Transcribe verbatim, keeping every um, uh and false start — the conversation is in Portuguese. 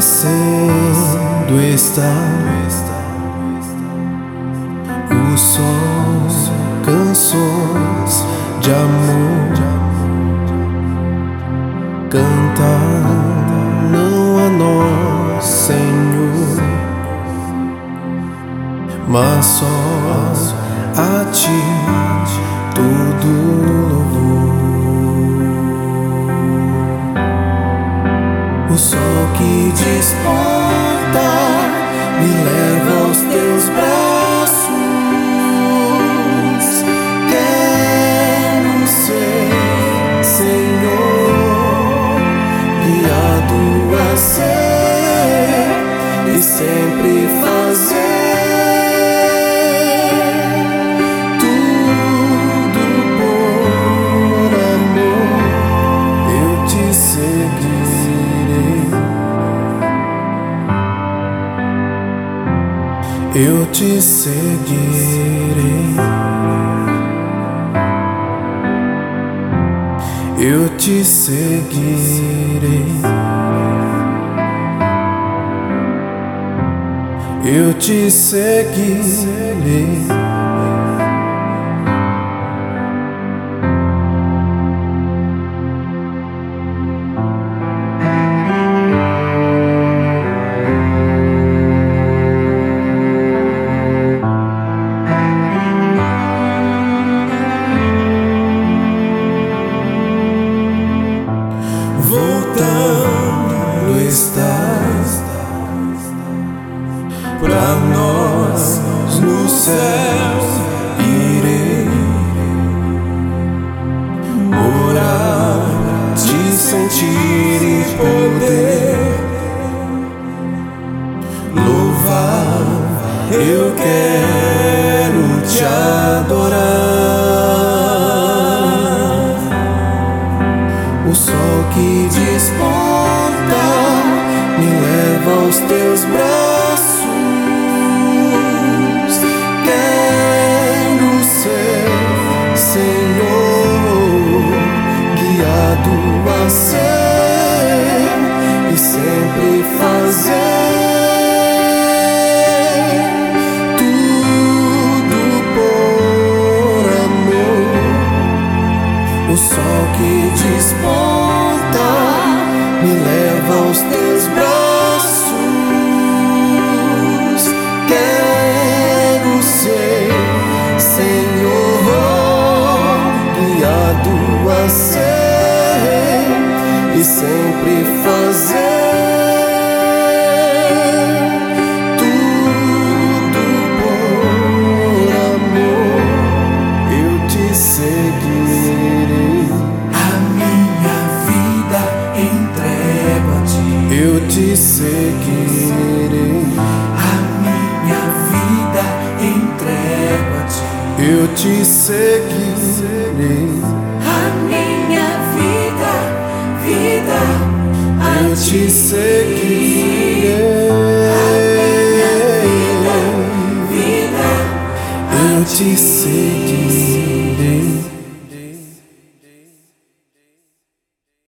descendo está o sol, canções de amor cantar não a nós, Senhor, mas só a Ti todo louvor. O sol que desponta me leva aos Teus braços. Quero ser, Senhor, guiado a ser e sempre fazer tudo por amor. Eu Te seguirei, eu Te seguirei, eu Te seguirei, eu Te seguirei. Voltando estás pra nós no céu, irei orar, Te sentir e poder louvar. Eu quero Te adorar. O sol que desponta me leva aos Teus braços. Quero ser, Senhor, guiado a ser e sempre fazer tudo por amor. O sol que desponta me leva aos Teus braços. Quero ser, Senhor, guiado a ser e sempre fazer tudo por amor. Eu Te seguirei, A minha vida entrego a Ti. eu Te seguirei, A minha vida entrego a Ti. eu Te seguirei, A minha vida, vida, a eu Te Ti. seguirei, Vida, eu Te seguirei.